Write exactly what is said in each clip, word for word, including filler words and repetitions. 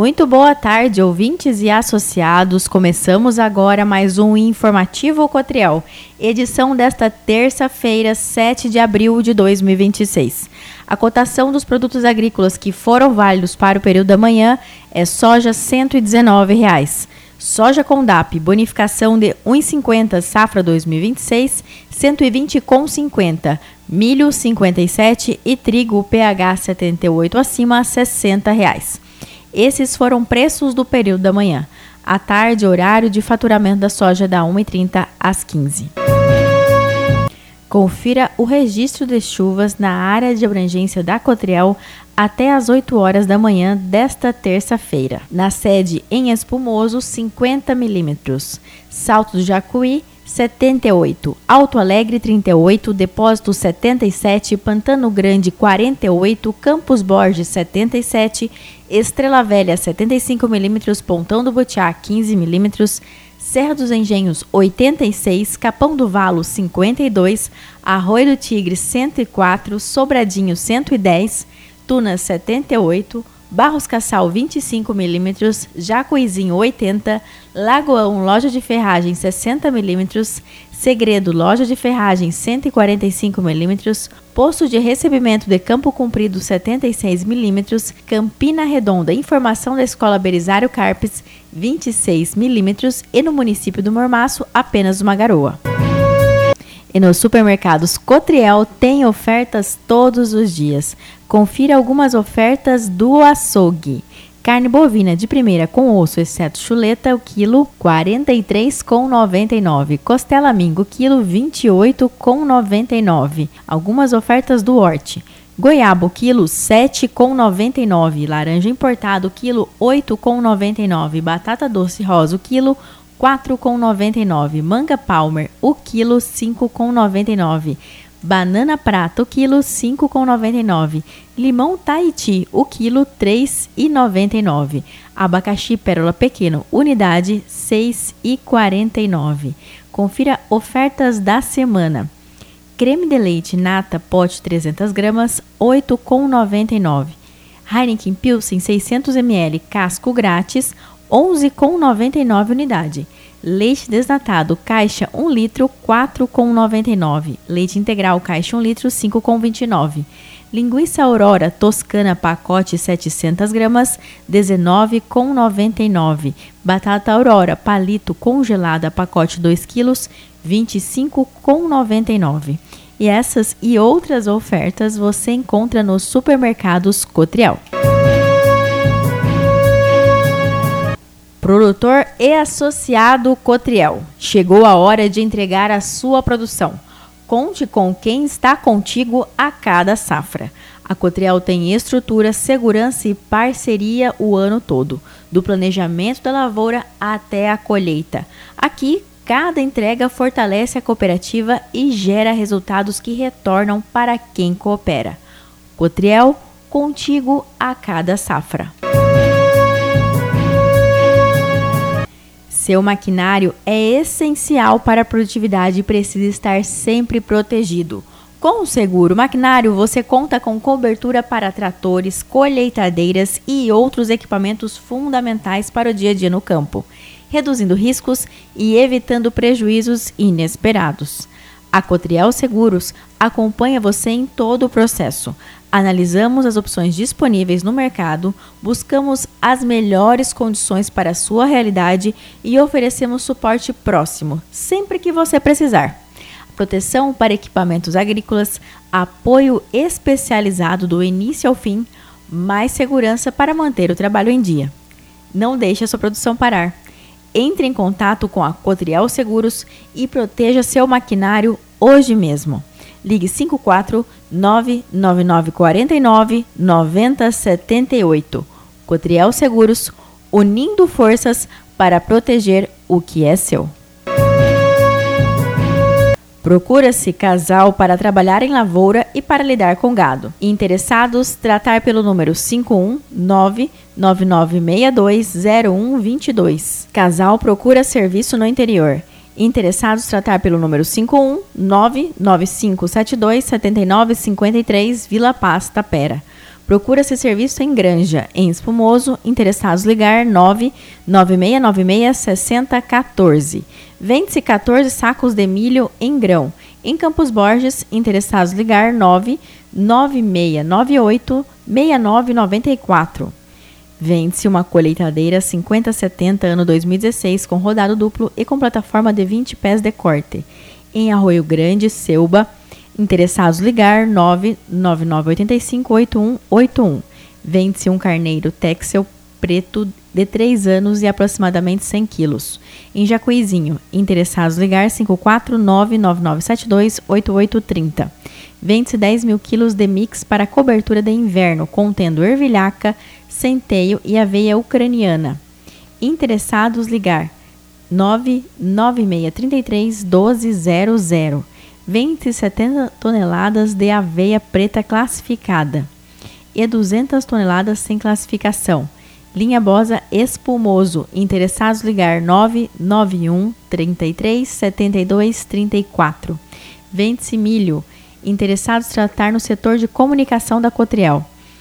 Muito boa tarde, ouvintes e associados. Começamos agora mais um Informativo Cotriel, edição desta terça-feira, sete de abril de dois mil e vinte e seis. A cotação dos produtos agrícolas que foram válidos para o período da manhã é soja cento e dezenove reais. Soja Condap, bonificação de um real e cinquenta centavos, safra dois mil e vinte e seis, cento e vinte reais e cinquenta centavos. Milho cinquenta e sete e trigo P H setenta e oito acima, sessenta reais. Esses foram preços do período da manhã. À tarde, horário de faturamento da soja da uma e trinta às quinze. Confira o registro de chuvas na área de abrangência da Cotriel até às oito horas da manhã desta terça-feira. Na sede em Espumoso, cinquenta milímetros. Salto do Jacuí, setenta e oito. Alto Alegre, trinta e oito. Depósito, setenta e sete. Pantano Grande, quarenta e oito. Campos Borges, setenta e sete. Estrela Velha, setenta e cinco milímetros. Pontão do Butiá, quinze milímetros. Serra dos Engenhos, oitenta e seis. Capão do Valo, cinquenta e dois. Arroio do Tigre, cento e quatro. Sobradinho, cento e dez. Tunas, setenta e oito. Barros Cassal, vinte e cinco milímetros. Jacuizinho, oitenta. Lagoão, loja de ferragem, sessenta milímetros. Segredo, loja de ferragem, cento e quarenta e cinco milímetros. Posto de recebimento de Campo Comprido, setenta e seis milímetros. Campina Redonda, informação da Escola Belisário Carpes, vinte e seis milímetros. E no município do Mormaço, apenas uma garoa. E nos supermercados Cotriel tem ofertas todos os dias. Confira algumas ofertas do açougue. Carne bovina de primeira com osso, exceto chuleta, o quilo quarenta e três reais e noventa e nove centavos. Costela mingo, quilo vinte e oito reais e noventa e nove centavos. Algumas ofertas do Horti. Goiaba, quilo sete reais e noventa e nove centavos. Laranja importado, quilo oito reais e noventa e nove centavos. Batata doce rosa, quilo quatro reais e noventa e nove centavos. Manga Palmer, o quilo cinco reais e noventa e nove centavos. Banana prata, o quilo cinco reais e noventa e nove centavos. Limão Tahiti, o quilo três reais e noventa e nove centavos. Abacaxi pérola pequeno, unidade seis reais e quarenta e nove centavos. Confira ofertas da semana. Creme de leite nata pote trezentas gramas, oito reais e noventa e nove centavos. Heineken Pilsen seiscentos mililitros, casco grátis, onze reais e noventa e nove centavos unidade. Leite desnatado, caixa um litro, quatro reais e noventa e nove centavos. Leite integral, caixa um litro, cinco reais e vinte e nove centavos. Linguiça Aurora Toscana, pacote setecentas gramas, dezenove reais e noventa e nove centavos. Batata Aurora palito congelada, pacote dois quilos, vinte e cinco reais e noventa e nove centavos. E essas e outras ofertas você encontra nos supermercados Cotriel. Produtor e associado Cotriel, chegou a hora de entregar a sua produção. Conte com quem está contigo a cada safra. A Cotriel tem estrutura, segurança e parceria o ano todo, do planejamento da lavoura até a colheita. Aqui, cada entrega fortalece a cooperativa e gera resultados que retornam para quem coopera. Cotriel, contigo a cada safra. Seu maquinário é essencial para a produtividade e precisa estar sempre protegido. Com o seguro maquinário, você conta com cobertura para tratores, colheitadeiras e outros equipamentos fundamentais para o dia a dia no campo, reduzindo riscos e evitando prejuízos inesperados. A Cotriel Seguros acompanha você em todo o processo. Analisamos as opções disponíveis no mercado, buscamos as melhores condições para a sua realidade e oferecemos suporte próximo, sempre que você precisar. Proteção para equipamentos agrícolas, apoio especializado do início ao fim, mais segurança para manter o trabalho em dia. Não deixe a sua produção parar. Entre em contato com a Cotriel Seguros e proteja seu maquinário hoje mesmo. Ligue cinco quatro nove nove nove quatro nove nove zero sete oito. Cotriel Seguros, unindo forças para proteger o que é seu. Procura-se casal para trabalhar em lavoura e para lidar com gado. Interessados, tratar pelo número cinco um nove nove nove seis dois zero um dois dois. Casal procura serviço no interior. Interessados, tratar pelo número cinco um nove nove cinco sete dois sete nove cinco três, Vila Paz, Tapera. Procura-se serviço em Granja, em Espumoso. Interessados ligar nove nove seis nove seis seis zero um quatro. Vende-se quatorze sacos de milho em grão. Em Campos Borges, interessados ligar nove nove seis nove oito seis nove nove quatro. Vende-se uma colheitadeira cinquenta setenta ano dois mil e dezesseis com rodado duplo e com plataforma de vinte pés de corte. Em Arroio Grande, Ceuba, interessados ligar nove nove nove oito cinco oito um oito um. Vende-se um carneiro Texel preto de três anos e aproximadamente cem quilos. Em Jacuizinho, interessados ligar cinco quatro nove nove nove sete dois oito oito três zero. Vende-se dez mil quilos de mix para cobertura de inverno, contendo ervilhaca, centeio e aveia ucraniana. Interessados ligar nove nove seis três três um dois zero zero. Vende-se setenta toneladas de aveia preta classificada e duzentas toneladas sem classificação. Linha Bosa Espumoso. Interessados ligar nove nove um três três sete dois três quatro. Vende-se milho. Interessados tratar no setor de comunicação da Cotriel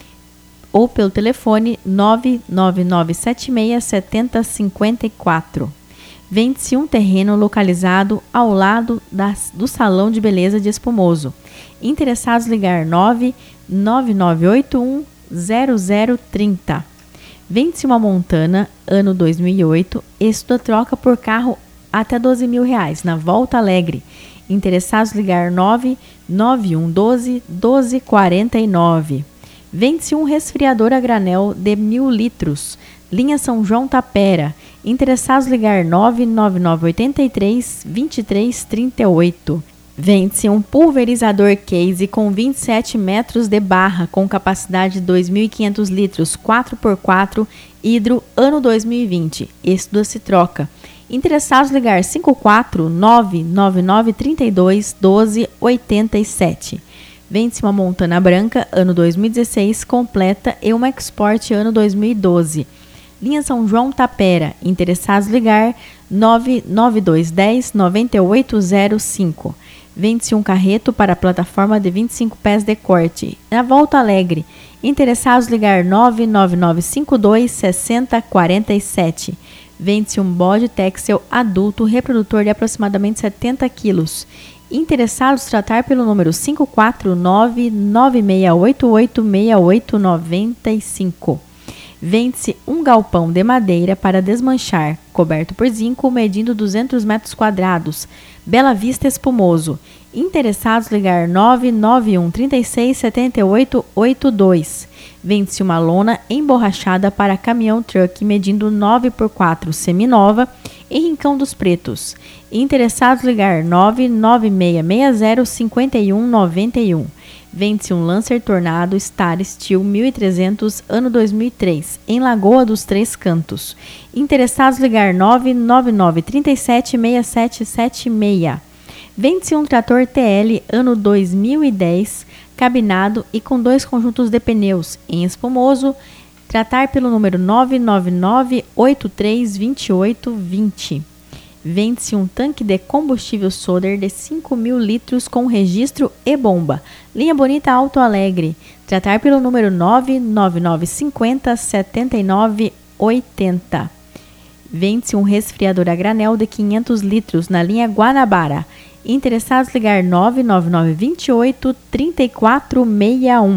ou pelo telefone nove nove nove sete seis sete zero cinco quatro. Vende-se um terreno localizado ao lado das, do Salão de Beleza de Espumoso. Interessados ligar nove nove nove oito um zero zero três zero. Vende-se uma Montana, ano dois mil e oito, esta troca por carro até doze mil reais, na Volta Alegre. Interessados ligar nove nove um um dois doze quarenta e nove. Vende-se um resfriador a granel de mil litros, linha São João Tapera. Interessados ligar nove nove nove oito três vinte e três trinta e oito. Vende-se um pulverizador case com vinte e sete metros de barra, com capacidade de dois mil e quinhentos litros, quatro por quatro, hidro, ano dois mil e vinte. Este se troca. Interessados ligar cinco quatro nove nove nove três dois doze oitenta e sete. Vende-se uma Montana branca, ano dois mil e dezesseis, completa, e uma Export, ano dois mil e doze. Linha São João Tapera. Interessados ligar nove nove dois um zero nove oito zero cinco. Vende-se um carreto para a plataforma de vinte e cinco pés de corte, na Volta Alegre. Interessados ligar nove nove nove cinco dois seis zero quatro sete. Vende-se um bode Texel adulto reprodutor de aproximadamente setenta quilos. Interessados tratar pelo número cinco quatro nove nove seis oito oito seis oito nove cinco. Vende-se um galpão de madeira para desmanchar, coberto por zinco, medindo duzentos metros quadrados. Bela Vista Espumoso. Interessados ligar nove nove um três seis sete oito oito dois. Vende-se uma lona emborrachada para caminhão truck, medindo nove por quatro, seminova, em Rincão dos Pretos. Interessados ligar nove nove seis seis zero cinco um nove um. Vende-se um Lancer Tornado Star Steel mil e trezentos, ano dois mil e três, em Lagoa dos Três Cantos. Interessados ligar nove nove nove três sete seis sete sete seis. Vende-se um trator T L, ano dois mil e dez, cabinado e com dois conjuntos de pneus, em Espumoso. Tratar pelo número nove nove nove oito três dois oito dois zero. Vende-se um tanque de combustível Soder de cinco mil litros com registro e bomba. Linha Bonita Alto Alegre. Tratar pelo número nove nove nove cinco zero sete nove oito zero. Vende-se um resfriador a granel de quinhentos litros na linha Guanabara. Interessados ligar nove nove nove dois oito três quatro seis um.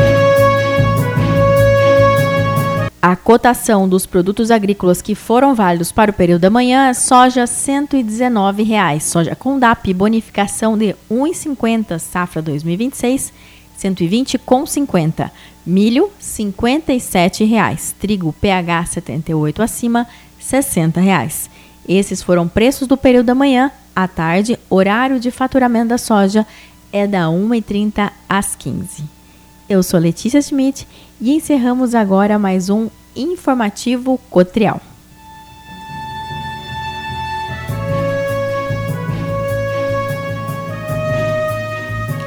A cotação dos produtos agrícolas que foram válidos para o período da manhã é soja cento e dezenove reais, soja com D A P bonificação de um real e cinquenta, safra dois mil e vinte e seis, cento e vinte reais e cinquenta centavos. Milho, cinquenta e sete reais, trigo P H setenta e oito acima, sessenta reais. Esses foram preços do período da manhã. À tarde, horário de faturamento da soja é da uma e trinta às quinze. Eu sou Letícia Schmidt e encerramos agora mais um Informativo Cotriel.